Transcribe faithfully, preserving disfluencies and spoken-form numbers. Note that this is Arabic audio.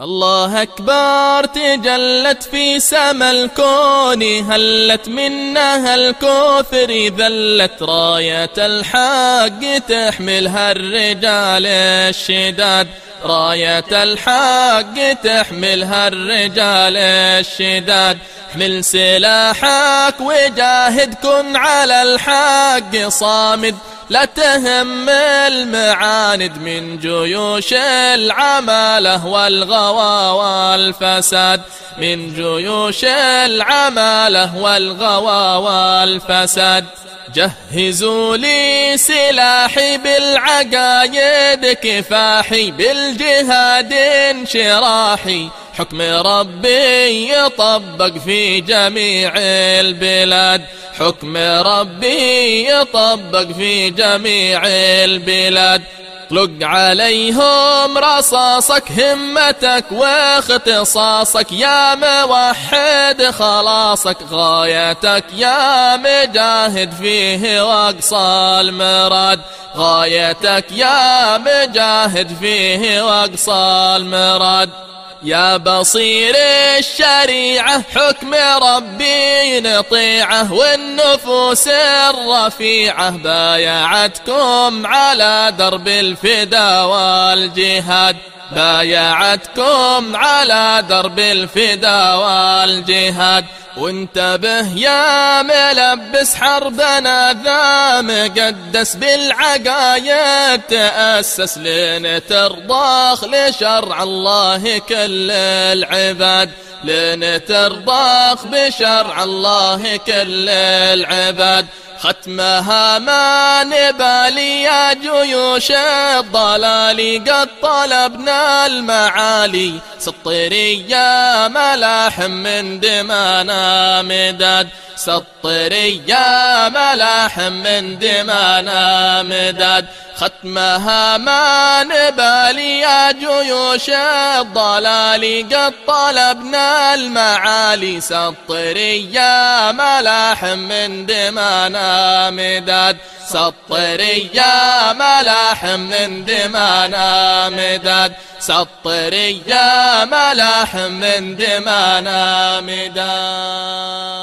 الله أكبر تجلت في سما الكون، هلت منها الكوثر ذلت راية الحق تحملها الرجال الشداد، راية الحق تحملها الرجال الشداد. احمل سلاحك وجاهد كن على الحق صامد، لا تهم المعاند من جيوش العمالة والغوى والفساد، من جيوش العمالة والغوى والفساد. جهزوا لي سلاحي بالعقايد كفاحي، بالجهاد انشراحي حكم ربي يطبق في جميع البلاد، حكم ربي يطبق في جميع البلاد. اطلق عليهم رصاصك همتك واختصاصك، يا موحد خلاصك غايتك يا مجاهد فيه واقصى المراد، غايتك يا مجاهد فيه واقصى المراد. يا بصير الشريعة حكم ربي نطيعه، والنفوس الرفيعة بايعتكم على درب الفدا والجهاد، بايعتكم على درب الفدا والجهاد. وانتبه يا ملبس حربنا ذا مقدس، بالعقايد تأسس لين ترضخ لشرع الله كل العباد، لين ترضخ بشرع الله كل العباد. ختمها ما نبالي يا جيوش الضلال، قد طلبنا المعالي سطري يا ملاحم من دمانا مداد، سطري يا ملاحم من دمانا مداد. ختمها ما نبالي يا جيوش الضلال، قد طلبنا المعالي سطري يا ملاحم من دمانا مداد، سطري يا ملاحم من دمانا مداد، سطري يا ملاحم من دمانا مداد.